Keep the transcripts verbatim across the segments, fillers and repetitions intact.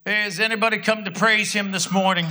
Hey, has anybody come to praise him this morning?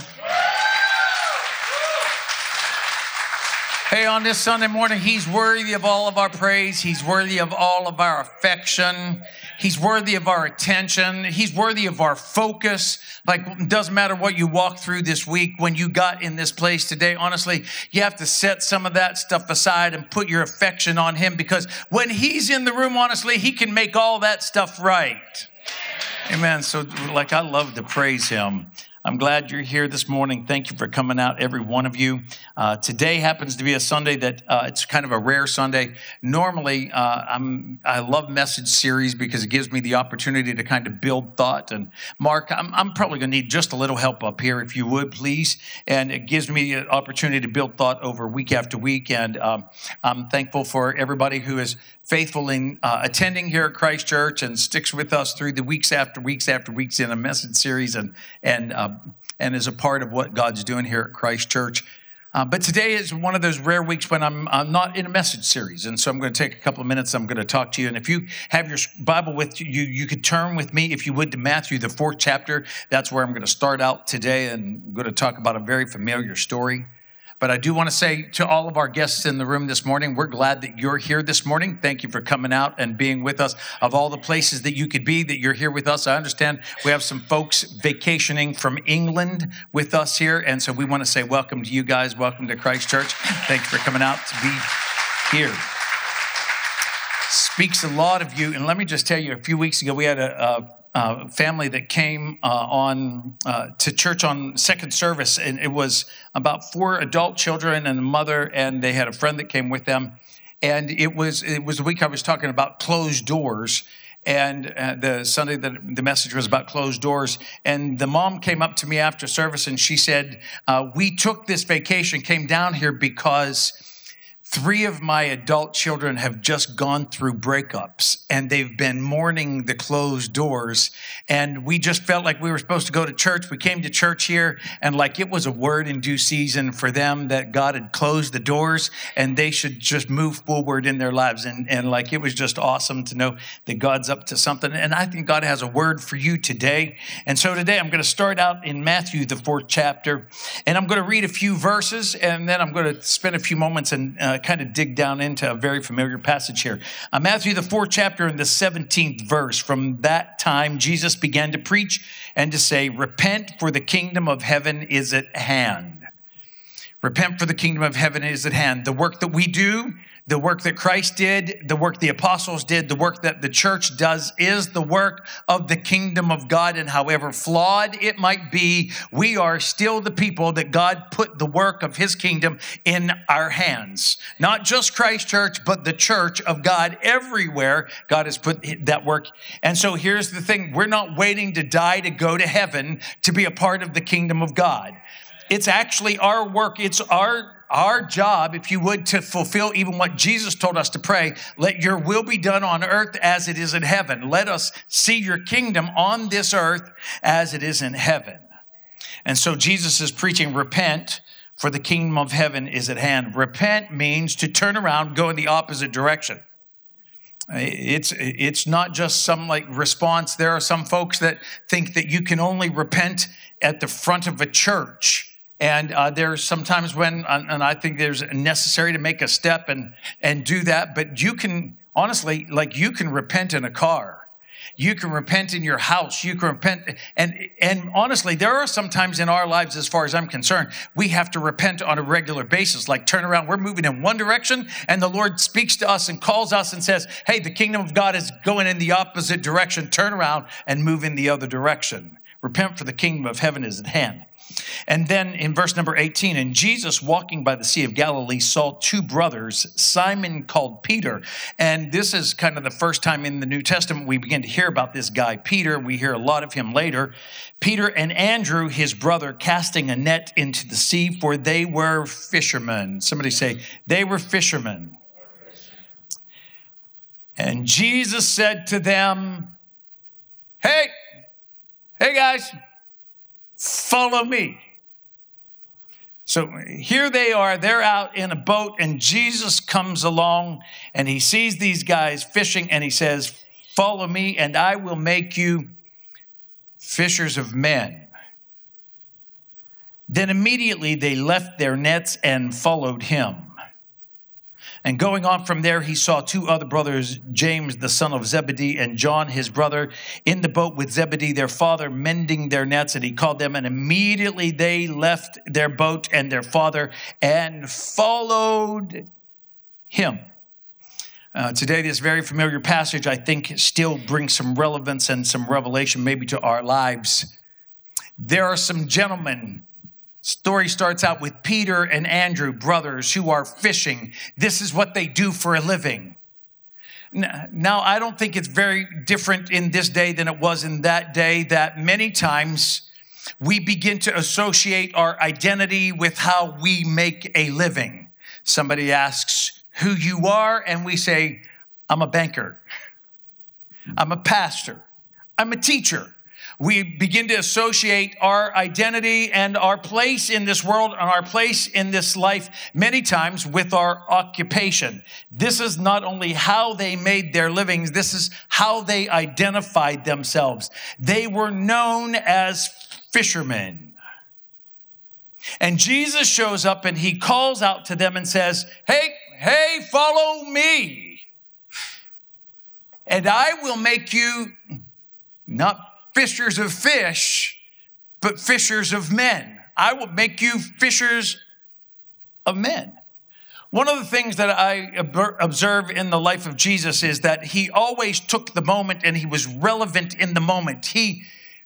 Hey, on this Sunday morning, he's worthy of all of our praise. He's worthy of all of our affection. He's worthy of our attention. He's worthy of our focus. Like, it doesn't matter what you walked through this week. When you got in this place today, honestly, you have to set some of that stuff aside and put your affection on him, because when he's in the room, honestly, he can make all that stuff right. Amen. So, like, I love to praise him. I'm glad you're here this morning. Thank you for coming out, every one of you. Uh, today happens to be a Sunday that uh, it's kind of a rare Sunday. Normally, uh, I'm I love message series because it gives me the opportunity to kind of build thought. And Mark, I'm, I'm probably going to need just a little help up here, if you would, please. And it gives me an opportunity to build thought over week after week. And um, I'm thankful for everybody who is faithful in uh, attending here at Christ Church and sticks with us through the weeks after weeks after weeks in a message series and and uh, and is a part of what God's doing here at Christ Church. Uh, but today is one of those rare weeks when I'm, I'm not in a message series. And so I'm going to take a couple of minutes. I'm going to talk to you. And if you have your Bible with you, you, you could turn with me, if you would, to Matthew, the fourth chapter. That's where I'm going to start out today. And I'm going to talk about a very familiar story. But I do want to say to all of our guests in the room this morning, we're glad that you're here this morning. Thank you for coming out and being with us. Of all the places that you could be, that you're here with us. I understand we have some folks vacationing from England with us here. And so we want to say welcome to you guys. Welcome to Christ Church. Thank you for coming out to be here. Speaks a lot of you. And let me just tell you, a few weeks ago, we had a... a Uh, family that came uh, on uh, to church on second service, and it was about four adult children and a mother, and they had a friend that came with them. And it was it was the week I was talking about closed doors, and uh, the Sunday that the message was about closed doors. And the mom came up to me after service, and she said, uh, "We took this vacation, came down here because three of my adult children have just gone through breakups, and they've been mourning the closed doors. And we just felt like we were supposed to go to church. We came to church here, and like it was a word in due season for them that God had closed the doors, and they should just move forward in their lives. And, and like it was just awesome to know that God's up to something. And I think God has a word for you today. And so today I'm going to start out in Matthew, the fourth chapter, and I'm going to read a few verses, and then I'm going to spend a few moments and uh, kind of dig down into a very familiar passage here. Uh, Matthew, the fourth chapter, and the seventeenth verse. From that time, Jesus began to preach and to say, "Repent, for the kingdom of heaven is at hand." Repent, for the kingdom of heaven is at hand. The work that we do, the work that Christ did, the work the apostles did, the work that the church does is the work of the kingdom of God. And however flawed it might be, we are still the people that God put the work of his kingdom in our hands. Not just Christ Church, but the church of God everywhere. God has put that work. And so here's the thing. We're not waiting to die to go to heaven to be a part of the kingdom of God. It's actually our work. It's our Our job, if you would, to fulfill even what Jesus told us to pray. Let your will be done on earth as it is in heaven. Let us see your kingdom on this earth as it is in heaven. And so Jesus is preaching, repent, for the kingdom of heaven is at hand. Repent means to turn around, go in the opposite direction. It's it's not just some like response. There are some folks that think that you can only repent at the front of a church. And uh, there's sometimes when, and I think there's necessary to make a step and and do that. But you can, honestly, like you can repent in a car. You can repent in your house. You can repent. And, and honestly, there are some times in our lives, as far as I'm concerned, we have to repent on a regular basis, like turn around. We're moving in one direction, and the Lord speaks to us and calls us and says, hey, the kingdom of God is going in the opposite direction. Turn around and move in the other direction. Repent, for the kingdom of heaven is at hand. And then in verse number eighteen, and Jesus walking by the Sea of Galilee saw two brothers, Simon called Peter. And this is kind of the first time in the New Testament we begin to hear about this guy, Peter. We hear a lot of him later. Peter and Andrew, his brother, casting a net into the sea, for they were fishermen. Somebody say, they were fishermen. And Jesus said to them, hey, hey guys, follow me. So here they are, they're out in a boat, and Jesus comes along and he sees these guys fishing and he says, follow me and I will make you fishers of men. Then immediately they left their nets and followed him. And going on from there, he saw two other brothers, James, the son of Zebedee, and John, his brother, in the boat with Zebedee, their father, mending their nets. And he called them, and immediately they left their boat and their father and followed him. Uh, today, this very familiar passage, I think, still brings some relevance and some revelation maybe to our lives. There are some gentlemen. Story starts out with Peter and Andrew, brothers who are fishing. This is what they do for a living. Now, I don't think it's very different in this day than it was in that day, that many times we begin to associate our identity with how we make a living. Somebody asks who you are, and we say, I'm a banker. I'm a pastor. I'm a teacher. We begin to associate our identity and our place in this world and our place in this life many times with our occupation. This is not only how they made their livings, this is how they identified themselves. They were known as fishermen. And Jesus shows up and he calls out to them and says, hey, hey, follow me. And I will make you not fishers of fish, but fishers of men. I will make you fishers of men. One of the things that I observe in the life of Jesus is that he always took the moment and he was relevant in the moment. He,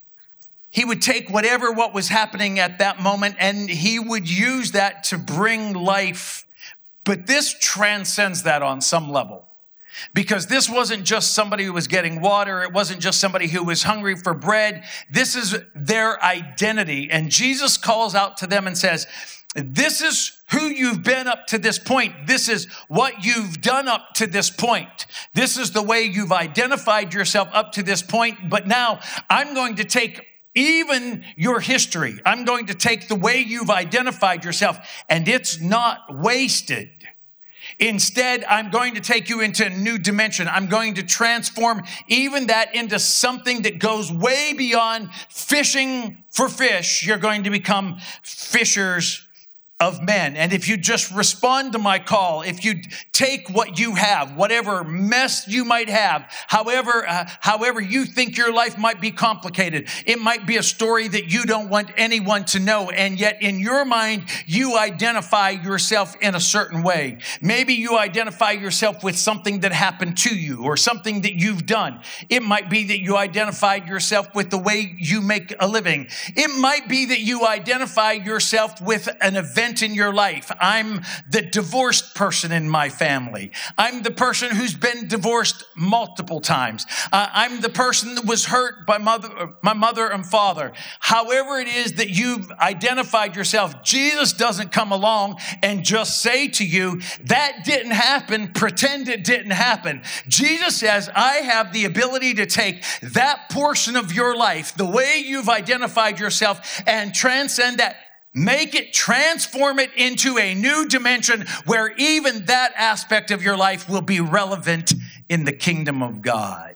he would take whatever what was happening at that moment and he would use that to bring life. But this transcends that on some level. Because this wasn't just somebody who was getting water. It wasn't just somebody who was hungry for bread. This is their identity. And Jesus calls out to them and says, this is who you've been up to this point. This is what you've done up to this point. This is the way you've identified yourself up to this point. But now I'm going to take even your history. I'm going to take the way you've identified yourself, and it's not wasted. Instead, I'm going to take you into a new dimension. I'm going to transform even that into something that goes way beyond fishing for fish. You're going to become fishers of men. And if you just respond to my call, if you take what you have, whatever mess you might have, however, uh, however you think your life might be complicated, it might be a story that you don't want anyone to know. And yet in your mind, you identify yourself in a certain way. Maybe you identify yourself with something that happened to you or something that you've done. It might be that you identified yourself with the way you make a living. It might be that you identify yourself with an event in your life. I'm the divorced person in my family. I'm the person who's been divorced multiple times. Uh, I'm the person that was hurt by mother, my mother and father. However it is that you've identified yourself, Jesus doesn't come along and just say to you, that didn't happen, pretend it didn't happen. Jesus says, I have the ability to take that portion of your life, the way you've identified yourself, and transcend that. Make it, transform it into a new dimension where even that aspect of your life will be relevant in the kingdom of God.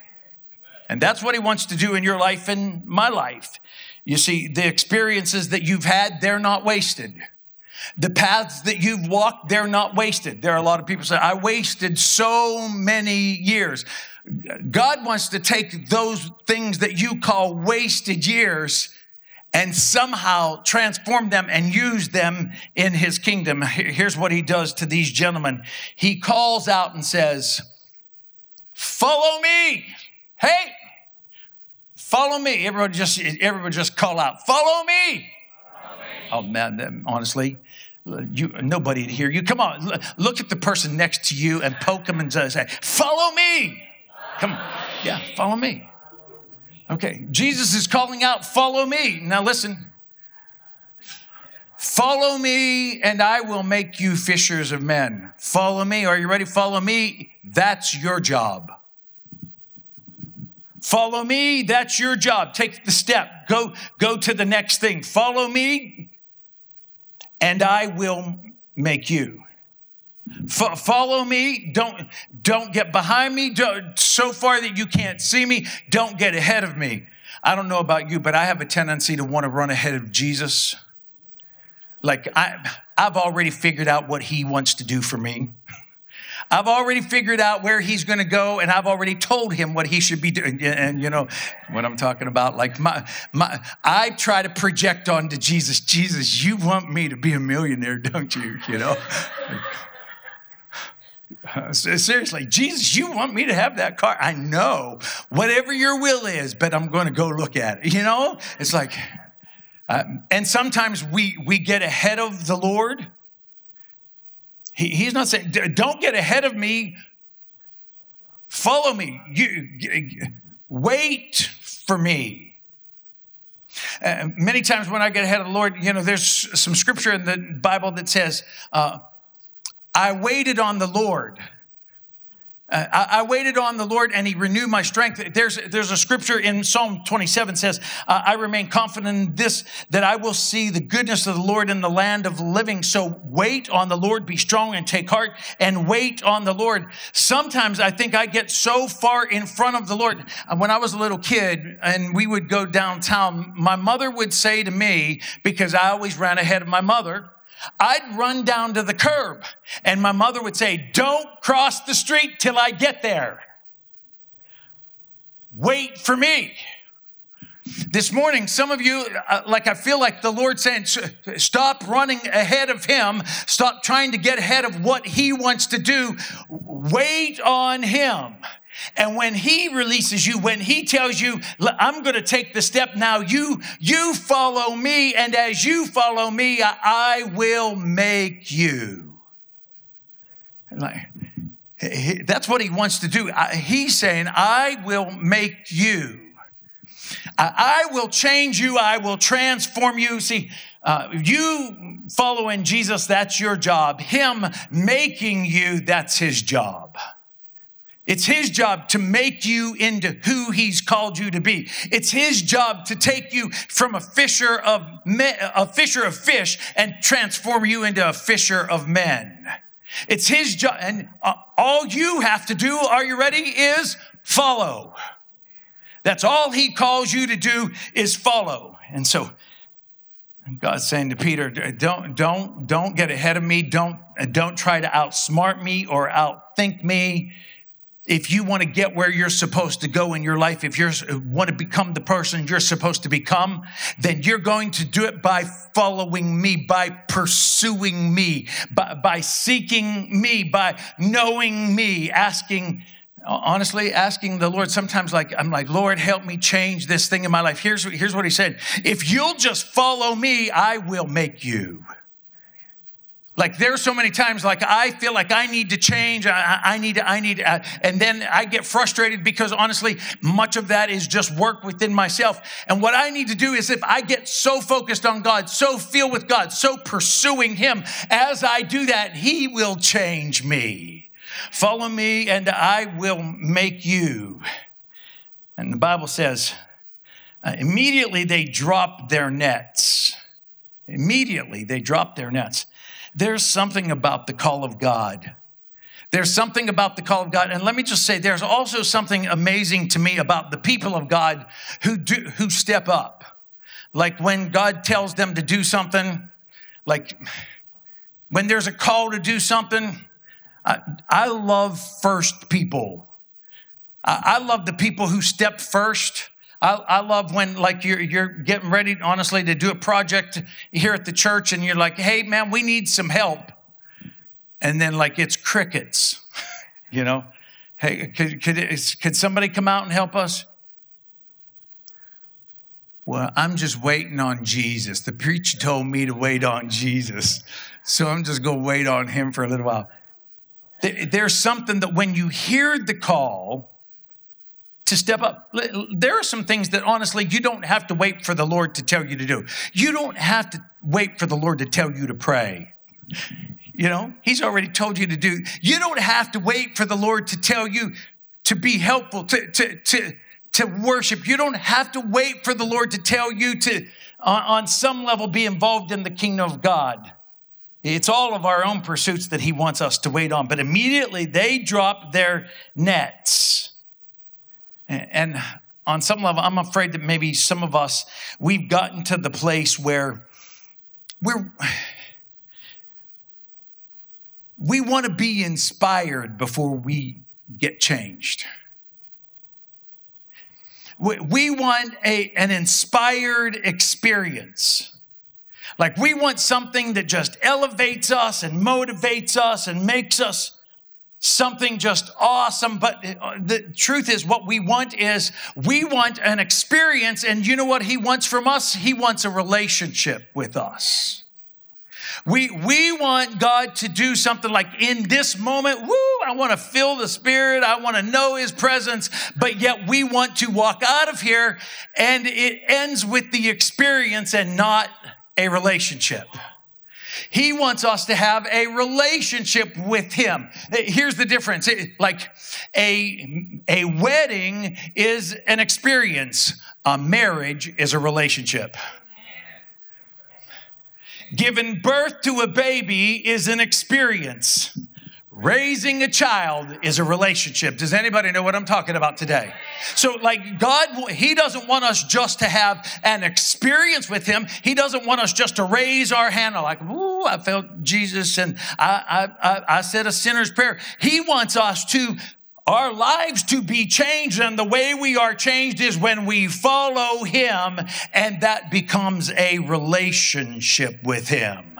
And that's what he wants to do in your life and my life. You see, the experiences that you've had, they're not wasted. The paths that you've walked, they're not wasted. There are a lot of people say, I wasted so many years. God wants to take those things that you call wasted years and somehow transform them and use them in his kingdom. Here's what he does to these gentlemen. He calls out and says, follow me. Hey, follow me. Everybody just, everybody just call out, follow me. Follow me. Oh man, honestly, you, nobody to hear you. Come on, look at the person next to you and poke them and say, follow me. Come on. Yeah, follow me. Okay, Jesus is calling out, follow me. Now listen. Follow me and I will make you fishers of men. Follow me. Are you ready? Follow me. That's your job. Follow me. That's your job. Take the step. Go, go to the next thing. Follow me and I will make you. F- follow me. Don't, don't get behind me. Don't, so far that you can't see me. Don't get ahead of me. I don't know about you, but I have a tendency to want to run ahead of Jesus. Like I, I've already figured out what he wants to do for me. I've already figured out where he's going to go, and I've already told him what he should be doing. And you know what I'm talking about? Like my, my, I try to project onto Jesus. Jesus, you want me to be a millionaire, don't you? You know, uh, seriously, Jesus, you want me to have that car? I know whatever your will is, but I'm going to go look at it. You know, it's like, uh, and sometimes we we get ahead of the Lord. He, he's not saying, don't get ahead of me. Follow me. You, you wait for me. Uh, many times when I get ahead of the Lord, you know, there's some scripture in the Bible that says, uh, I waited on the Lord. Uh, I, I waited on the Lord and he renewed my strength. There's, there's a scripture in Psalm twenty-seven says, uh, I remain confident in this, that I will see the goodness of the Lord in the land of living. So wait on the Lord, be strong and take heart and wait on the Lord. Sometimes I think I get so far in front of the Lord. When I was a little kid and we would go downtown, my mother would say to me, because I always ran ahead of my mother, I'd run down to the curb and my mother would say, don't cross the street till I get there. Wait for me. This morning, some of you, uh, like I feel like the Lord saying, stop running ahead of him. Stop trying to get ahead of what he wants to do. Wait on him. And when he releases you, when he tells you, I'm going to take the step now, you, you follow me. And as you follow me, I, I will make you. Like, that's what he wants to do. I, he's saying, I will make you. I, I will change you. I will transform you. See, uh, you following Jesus, that's your job. Him making you, that's his job. It's his job to make you into who he's called you to be. It's his job to take you from a fisher of men, a fisher of fish and transform you into a fisher of men. It's his job. And all you have to do, are you ready, is follow. That's all he calls you to do is follow. And so God's saying to Peter, don't, don't, don't get ahead of me. Don't, don't try to outsmart me or outthink me. If you want to get where you're supposed to go in your life, if you want to become the person you're supposed to become, then you're going to do it by following me, by pursuing me, by, by seeking me, by knowing me, asking, honestly, asking the Lord. Sometimes like, I'm like, Lord, help me change this thing in my life. Here's, here's what he said. If you'll just follow me, I will make you. Like there's so many times like I feel like I need to change. I, I need to, I need, uh, and then I get frustrated because honestly, much of that is just work within myself. And what I need to do is if I get so focused on God, so filled with God, so pursuing him, as I do that, he will change me. Follow me and I will make you. And the Bible says, uh, immediately they dropped their nets. Immediately they dropped their nets. There's something about the call of God. There's something about the call of God. And let me just say, there's also something amazing to me about the people of God who do, who step up. Like when God tells them to do something, like when there's a call to do something, I, I love first people. I, I love the people who step first. I, I love when like you're, you're getting ready, honestly, to do a project here at the church and you're like, hey, man, we need some help. And then like it's crickets, you know. Hey, could, could, could somebody come out and help us? Well, I'm just waiting on Jesus. The preacher told me to wait on Jesus. So I'm just going to wait on him for a little while. There's something that when you hear the call to step up, there are some things that honestly, you don't have to wait for the Lord to tell you to do. You don't have to wait for the Lord to tell you to pray. You know, he's already told you to do. You don't have to wait for the Lord to tell you to be helpful, to, to, to, to worship. You don't have to wait for the Lord to tell you to, on, on some level, be involved in the kingdom of God. It's all of our own pursuits that he wants us to wait on. But immediately they dropped their nets. And on some level, I'm afraid that maybe some of us, we've gotten to the place where we're, we want to be inspired before we get changed. We, we want a, an inspired experience. Like we want something that just elevates us and motivates us and makes us something just awesome. But the truth is, what we want is we want an experience. And you know what he wants from us? He wants a relationship with us. We, we want God to do something like in this moment, woo, I want to feel the Spirit. I want to know his presence. But yet we want to walk out of here and it ends with the experience and not a relationship. He wants us to have a relationship with him. Here's the difference. Like a, a wedding is an experience. A marriage is a relationship. Giving birth to a baby is an experience. Raising a child is a relationship. Does anybody know what I'm talking about today? So like God, he doesn't want us just to have an experience with him. He doesn't want us just to raise our hand like, ooh, I felt Jesus and I, I, I said a sinner's prayer. He wants us to, our lives to be changed. And the way we are changed is when we follow him, and that becomes a relationship with him.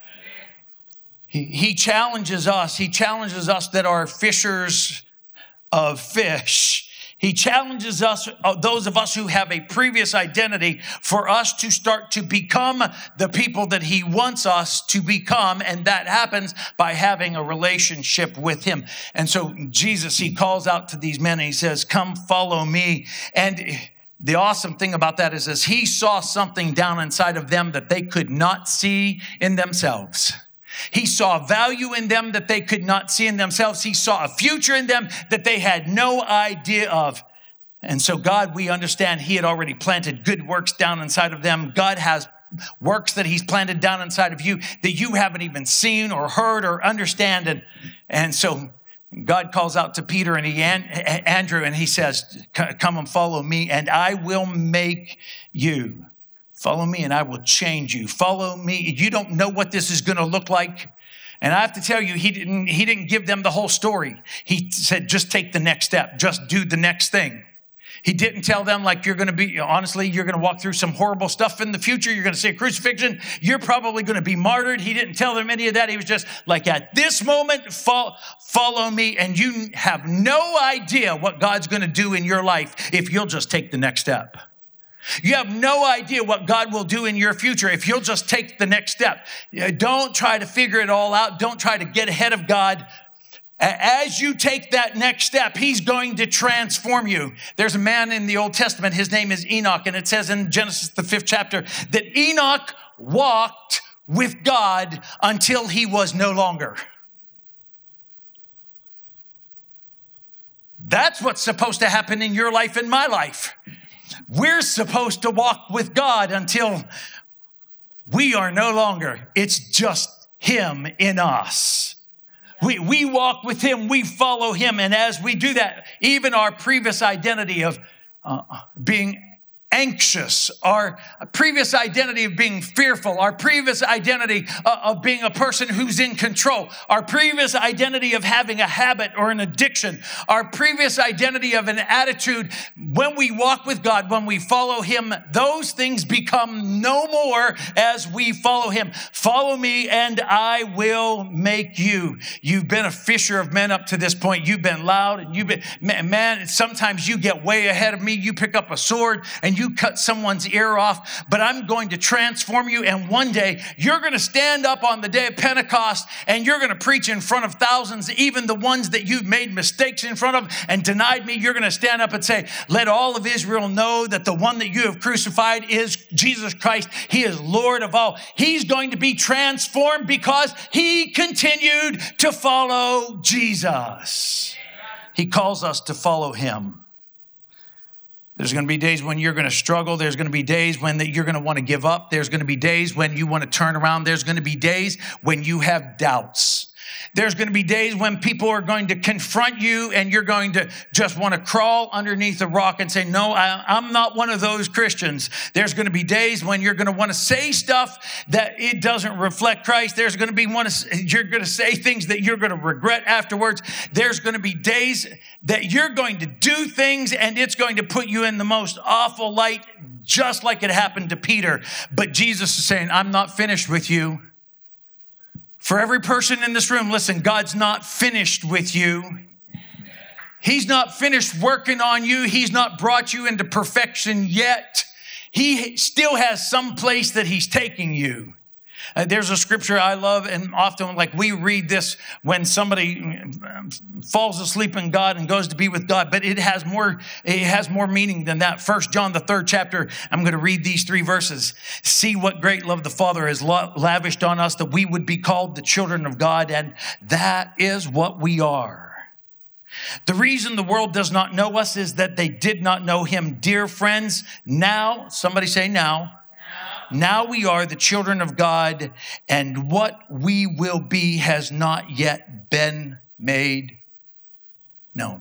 He challenges us. He challenges us that are fishers of fish. He challenges us, those of us who have a previous identity, for us to start to become the people that he wants us to become. And that happens by having a relationship with him. And so Jesus, he calls out to these men and he says, come follow me. And the awesome thing about that is, is he saw something down inside of them that they could not see in themselves. He saw value in them that they could not see in themselves. He saw a future in them that they had no idea of. And so God, we understand he had already planted good works down inside of them. God has works that he's planted down inside of you that you haven't even seen or heard or understand. And, and so God calls out to Peter and he, Andrew, and he says, come and follow me and I will make you. Follow me and I will change you. Follow me. You don't know what this is going to look like. And I have to tell you, he didn't, he didn't give them the whole story. He said, just take the next step. Just do the next thing. He didn't tell them like you're going to be, honestly, you're going to walk through some horrible stuff in the future. You're going to see a crucifixion. You're probably going to be martyred. He didn't tell them any of that. He was just like, at this moment, follow, follow me. And you have no idea what God's going to do in your life if you'll just take the next step. You have no idea what God will do in your future if you'll just take the next step. Don't try to figure it all out. Don't try to get ahead of God. As you take that next step, he's going to transform you. There's a man in the Old Testament. His name is Enoch. And it says in Genesis, the fifth chapter, that Enoch walked with God until he was no longer. That's what's supposed to happen in your life and my life. We're supposed to walk with God until we are no longer. It's just him in us. We, we walk with him. We follow him. And as we do that, even our previous identity of uh, being anxious, our previous identity of being fearful, our previous identity uh, of being a person who's in control, our previous identity of having a habit or an addiction, our previous identity of an attitude, when we walk with God, when we follow him, those things become no more as we follow him. Follow me and I will make you. You've been a fisher of men up to this point. You've been loud and you've been, man, sometimes you get way ahead of me. You pick up a sword and you cut someone's ear off, but I'm going to transform you. And one day you're going to stand up on the day of Pentecost and you're going to preach in front of thousands, even the ones that you've made mistakes in front of and denied me. You're going to stand up and say, let all of Israel know that the one that you have crucified is Jesus Christ. He is Lord of all. He's going to be transformed because he continued to follow Jesus. He calls us to follow him. There's going to be days when you're going to struggle. There's going to be days when you're going to want to give up. There's going to be days when you want to turn around. There's going to be days when you have doubts. There's going to be days when people are going to confront you and you're going to just want to crawl underneath a rock and say, no, I, I'm not one of those Christians. There's going to be days when you're going to want to say stuff that it doesn't reflect Christ. There's going to be one, you're going to say things that you're going to regret afterwards. There's going to be days that you're going to do things and it's going to put you in the most awful light, just like it happened to Peter. But Jesus is saying, I'm not finished with you. For every person in this room, listen, God's not finished with you. He's not finished working on you. He's not brought you into perfection yet. He still has some place that he's taking you. Uh, there's a scripture I love, and often like we read this when somebody falls asleep in God and goes to be with God, but it has more, it has more meaning than that. First John, the third chapter, I'm going to read these three verses. See what great love the Father has lavished on us, that we would be called the children of God, and that is what we are. The reason the world does not know us is that they did not know him. Dear friends, now, somebody say now, now we are the children of God, and what we will be has not yet been made known.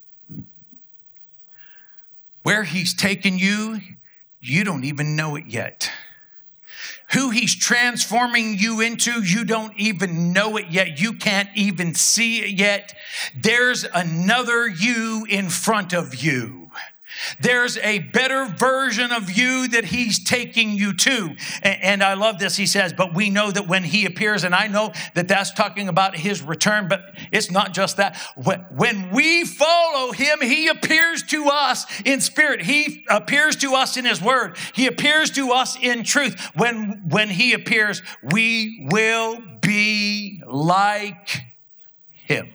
Where he's taken you, you don't even know it yet. Who he's transforming you into, you don't even know it yet. You can't even see it yet. There's another you in front of you. There's a better version of you that he's taking you to. And I love this. He says, but we know that when he appears, and I know that that's talking about his return, but it's not just that. When we follow him, he appears to us in spirit. He appears to us in his word. He appears to us in truth. When, when he appears, we will be like him.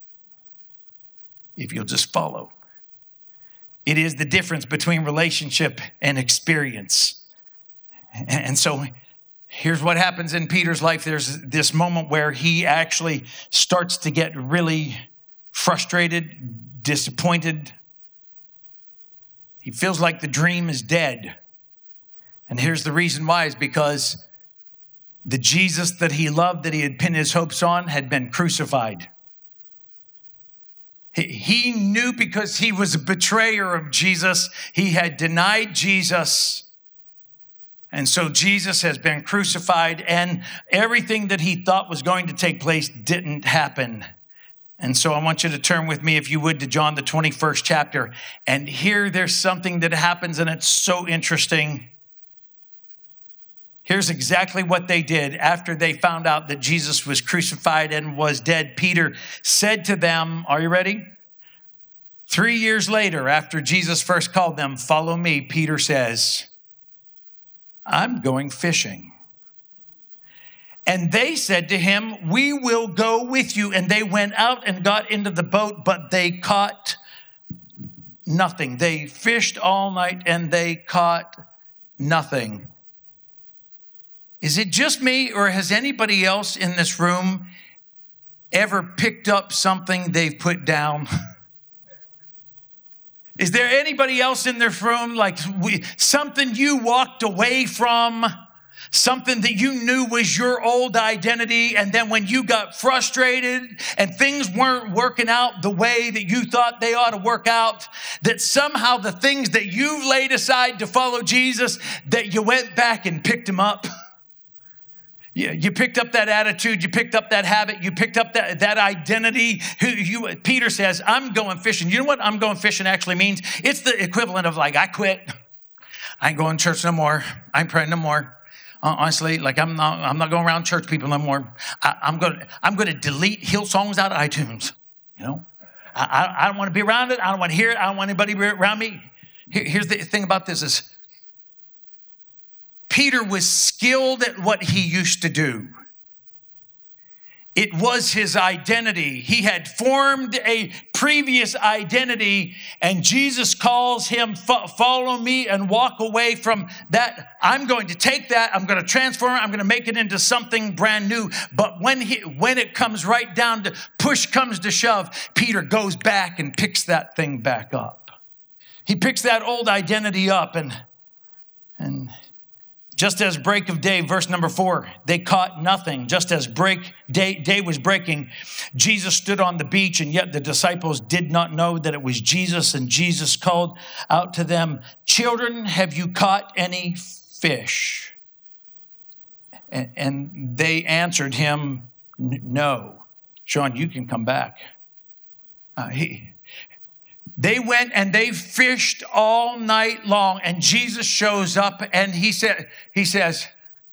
If you'll just follow. It is the difference between relationship and experience. And so here's what happens in Peter's life. There's this moment where he actually starts to get really frustrated, disappointed. He feels like the dream is dead. And here's the reason why, is because the Jesus that he loved, that he had pinned his hopes on, had been crucified. He knew, because he was a betrayer of Jesus, he had denied Jesus. And so Jesus has been crucified, and everything that he thought was going to take place didn't happen. And so I want you to turn with me, if you would, to John, the twenty-first chapter. And here there's something that happens, and it's so interesting. Here's exactly what they did after they found out that Jesus was crucified and was dead. Peter said to them, are you ready? Three years later, after Jesus first called them, follow me, Peter says, I'm going fishing. And they said to him, we will go with you. And they went out and got into the boat, but they caught nothing. They fished all night and they caught nothing. Is it just me, or has anybody else in this room ever picked up something they've put down? Is there anybody else in this room, like we, something you walked away from, something that you knew was your old identity, and then when you got frustrated and things weren't working out the way that you thought they ought to work out, that somehow the things that you've laid aside to follow Jesus, that you went back and picked them up? You, you picked up that attitude, you picked up that habit, you picked up that, that identity. Who you, Peter says, I'm going fishing. You know what I'm going fishing actually means? It's the equivalent of like, I quit. I ain't going to church no more. I ain't praying no more. Uh, honestly, like I'm not, I'm not going around church people no more. I, I'm going, I'm going to delete Hillsongs out of iTunes. You know, I, I, I don't want to be around it. I don't want to hear it. I don't want anybody around me. Here, here's the thing about this is, Peter was skilled at what he used to do. It was his identity. He had formed a previous identity, and Jesus calls him, follow me and walk away from that. I'm going to take that. I'm going to transform it. I'm going to make it into something brand new. But when he, when it comes right down to push comes to shove, Peter goes back and picks that thing back up. He picks that old identity up, and, and Just as break of day, verse number four, they caught nothing. Just as break day, day was breaking, Jesus stood on the beach, and yet the disciples did not know that it was Jesus. And Jesus called out to them, "Children, have you caught any fish?" And, and they answered him, "No." Sean, you can come back. Uh, he, They went and they fished all night long, and Jesus shows up and he said, he says,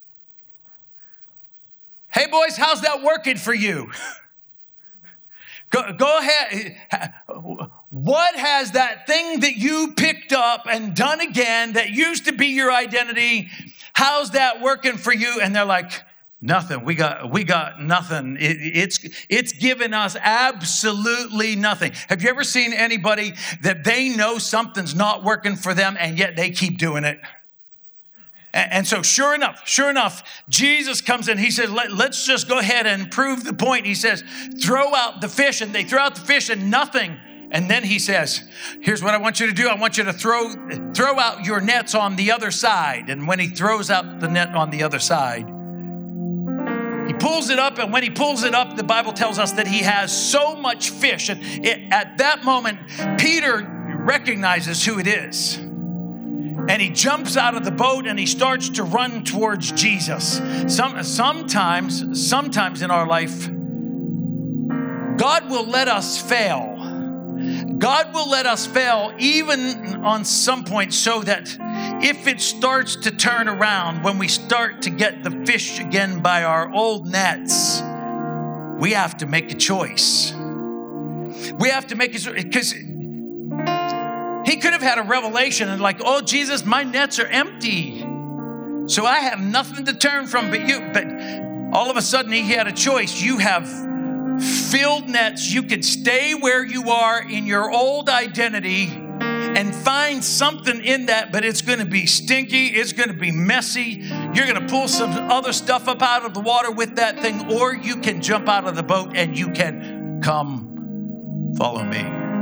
"Hey boys, how's that working for you? Go, go ahead. What has that thing that you picked up and done again that used to be your identity, how's that working for you?" And they're like, "Nothing. We got we got nothing. It, it's it's given us absolutely nothing." Have you ever seen anybody that they know something's not working for them and yet they keep doing it? And, and so sure enough, sure enough, Jesus comes in. He says, Let, let's just go ahead and prove the point. He says, "Throw out the fish." And they throw out the fish and nothing. And then he says, "Here's what I want you to do. I want you to throw throw out your nets on the other side." And when he throws out the net on the other side, he pulls it up, and when he pulls it up, the Bible tells us that he has so much fish. And it, at that moment, Peter recognizes who it is. And he jumps out of the boat and he starts to run towards Jesus. Some, sometimes, sometimes in our life, God will let us fail. God will let us fail even on some point so that if it starts to turn around, when we start to get the fish again by our old nets, we have to make a choice. We have to make a choice because he could have had a revelation and like, "Oh, Jesus, my nets are empty, so I have nothing to turn from but you." But all of a sudden he had a choice. You have filled nets. You could stay where you are in your old identity and find something in that, but it's going to be stinky. It's going to be messy. You're going to pull some other stuff up out of the water with that thing, or you can jump out of the boat and you can come follow me.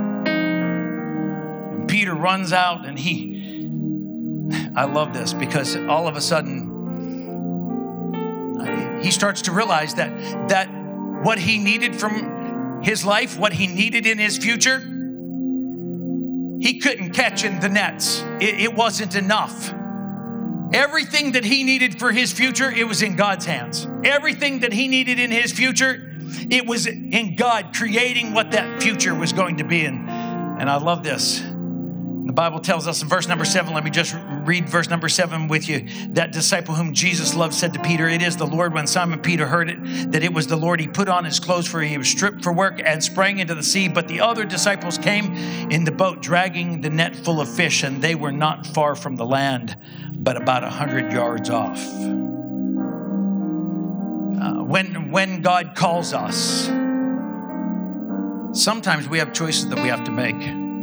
And Peter runs out and he, I love this because all of a sudden he starts to realize that, that what he needed from his life, what he needed in his future, he couldn't catch in the nets. It, it wasn't enough. Everything that he needed for his future, it was in God's hands. Everything that he needed in his future, it was in God creating what that future was going to be in. And I love this. The Bible tells us in verse number seven, let me just read verse number seven with you. That disciple whom Jesus loved said to Peter, "It is the Lord." When Simon Peter heard it, that it was the Lord, he put on his clothes, for he was stripped for work, and sprang into the sea. But the other disciples came in the boat, dragging the net full of fish, and they were not far from the land, but about a hundred yards off. Uh, when, when God calls us, sometimes we have choices that we have to make.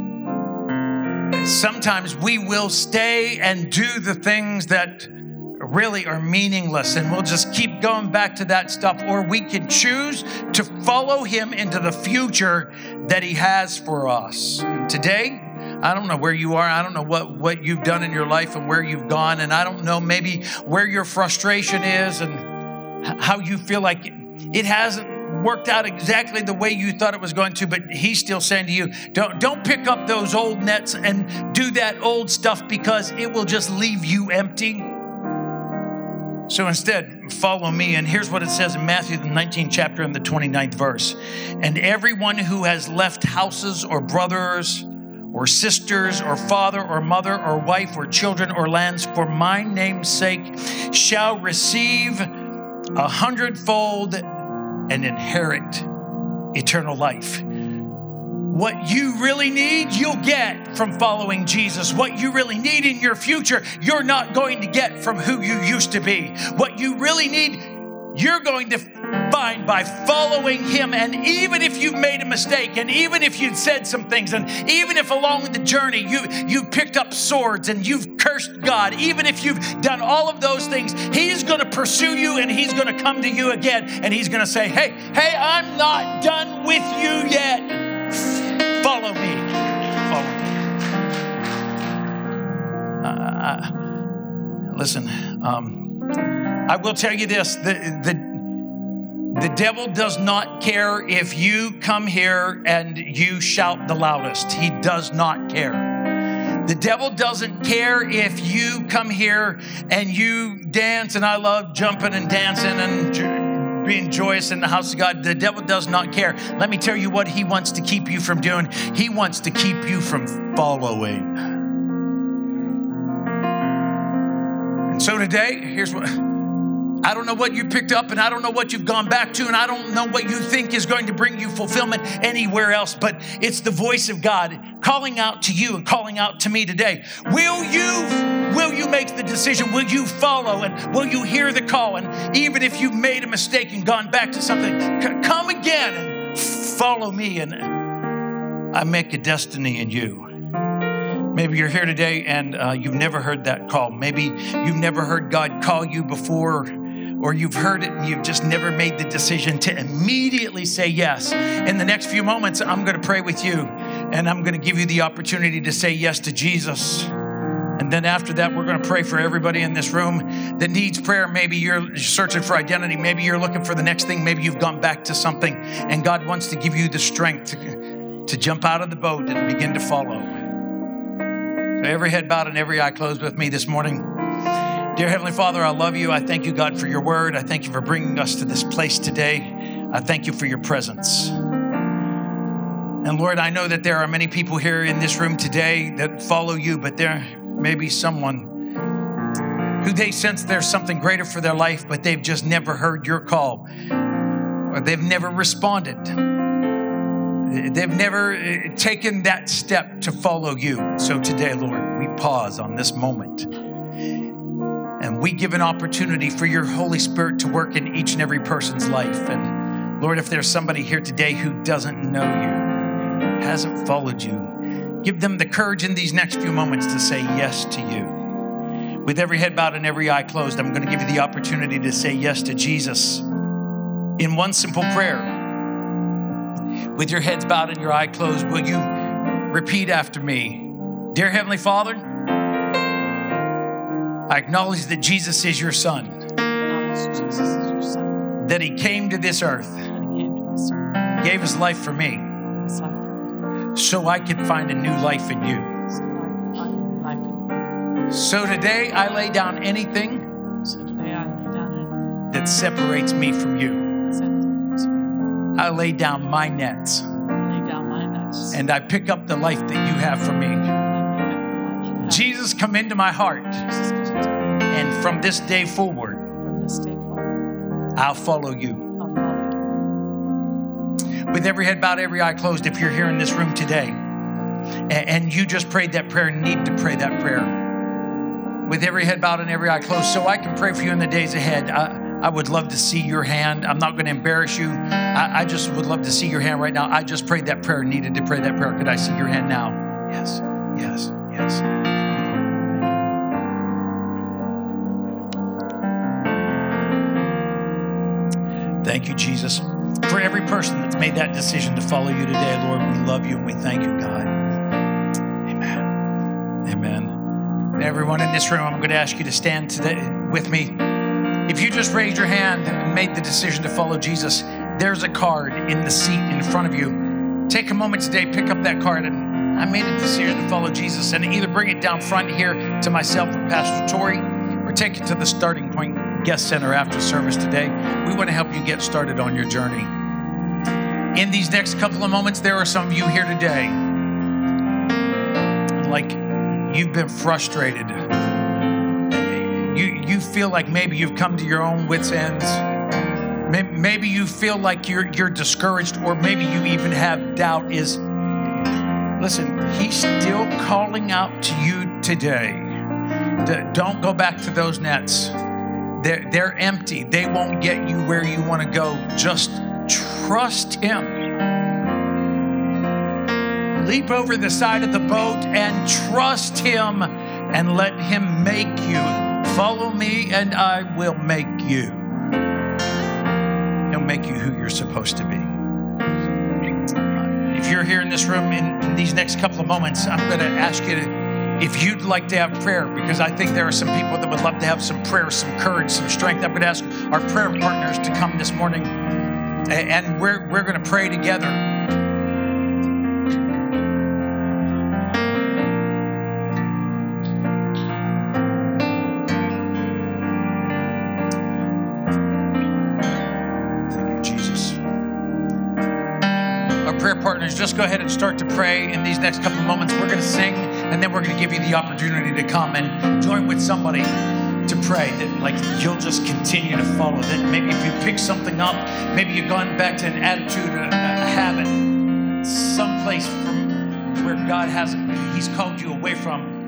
Sometimes we will stay and do the things that really are meaningless, and we'll just keep going back to that stuff. Or we can choose to follow him into the future that he has for us. Today, I don't know where you are. I don't know what, what you've done in your life and where you've gone. And I don't know maybe where your frustration is and how you feel like it hasn't worked out exactly the way you thought it was going to, but he's still saying to you, don't, don't pick up those old nets and do that old stuff, because it will just leave you empty. So instead, follow me. And here's what it says in Matthew, the nineteenth chapter and the twenty-ninth verse. "And everyone who has left houses or brothers or sisters or father or mother or wife or children or lands for my name's sake shall receive a hundredfold and inherit eternal life." What you really need, you'll get from following Jesus. What you really need in your future, you're not going to get from who you used to be. What you really need, you're going to find by following him. And even if you've made a mistake, and even if you've said some things, and even if along the journey you, you picked up swords and you've cursed God, even if you've done all of those things, he's going to pursue you, and he's going to come to you again, and he's going to say, hey, hey, I'm not done with you yet. Follow me. Follow me. Uh, listen, Um, I will tell you this, the, the The devil does not care if you come here and you shout the loudest. He does not care. The devil doesn't care if you come here and you dance, and I love jumping and dancing and jo- being joyous in the house of God. The devil does not care. Let me tell you what he wants to keep you from doing. He wants to keep you from following. And so today, here's what... I don't know what you picked up, and I don't know what you've gone back to, and I don't know what you think is going to bring you fulfillment anywhere else, but it's the voice of God calling out to you and calling out to me today. Will you, will you make the decision? Will you follow, and will you hear the call? And even if you've made a mistake and gone back to something, c- come again and follow me, and I make a destiny in you. Maybe you're here today and uh, you've never heard that call. Maybe you've never heard God call you before, or you've heard it and you've just never made the decision to immediately say yes. In the next few moments, I'm going to pray with you, and I'm going to give you the opportunity to say yes to Jesus. And then after that, we're going to pray for everybody in this room that needs prayer. Maybe you're searching for identity. Maybe you're looking for the next thing. Maybe you've gone back to something, and God wants to give you the strength to, to jump out of the boat and begin to follow. So every head bowed and every eye closed with me this morning. Dear Heavenly Father, I love you. I thank you, God, for your word. I thank you for bringing us to this place today. I thank you for your presence. And Lord, I know that there are many people here in this room today that follow you, but there may be someone who they sense there's something greater for their life, but they've just never heard your call, or they've never responded. They've never taken that step to follow you. So today, Lord, we pause on this moment. And we give an opportunity for your Holy Spirit to work in each and every person's life. And Lord, if there's somebody here today who doesn't know you, hasn't followed you, give them the courage in these next few moments to say yes to you. With every head bowed and every eye closed, I'm going to give you the opportunity to say yes to Jesus in one simple prayer. With your heads bowed and your eye closed, will you repeat after me? Dear Heavenly Father, I acknowledge that Jesus is your son. Jesus is your son. That he came to this earth. That he came to this earth. Gave his life for me. His life for me. So I could find a new life in you. So I can find a new life in you. So today I lay down anything So today I lay down anything that separates me from you. that separates me. I lay down my nets. I lay down my nets. And I pick up the life that you have for me. And I pick up the life you have. Jesus, come into my heart. Jesus, come into my heart. And from this day forward, From this day forward, I'll follow you. I'll follow you. With every head bowed, every eye closed, if you're here in this room today and you just prayed that prayer and need to pray that prayer, with every head bowed and every eye closed, so I can pray for you in the days ahead, I, I would love to see your hand. I'm not going to embarrass you. I, I just would love to see your hand right now. I just prayed that prayer, needed to pray that prayer. Could I see your hand now? Yes, yes, yes. Thank you, Jesus. For every person that's made that decision to follow you today, Lord, we love you and we thank you, God. Amen. Amen. And everyone in this room, I'm going to ask you to stand today with me. If you just raised your hand and made the decision to follow Jesus, there's a card in the seat in front of you. Take a moment today, pick up that card, and I made a decision to follow Jesus, and either bring it down front here to myself or Pastor Tori, or take it to the Starting Point Guest Center after service today. We want to help you get started on your journey. In these next couple of moments, there are some of you here today, like you've been frustrated. You, you feel like maybe you've come to your own wits' ends. Maybe you feel like you're, you're discouraged, or maybe you even have doubt. Is Listen, he's still calling out to you today. Don't go back to those nets. They're, they're empty. They won't get you where you want to go. Just trust him. Leap over the side of the boat and trust him, and let him make you. Follow me and I will make you. He'll make you who you're supposed to be. If you're here in this room in, in these next couple of moments, I'm going to ask you to if you'd like to have prayer, because I think there are some people that would love to have some prayer, some courage, some strength, I'm going to ask our prayer partners to come this morning, and we're, we're going to pray together. Prayer partners, just go ahead and start to pray in these next couple of moments. We're going to sing, and then we're going to give you the opportunity to come and join with somebody to pray, that like you'll just continue to follow. That maybe if you pick something up, maybe you've gone back to an attitude, a, a habit, someplace from where God hasn't, He's called you away from.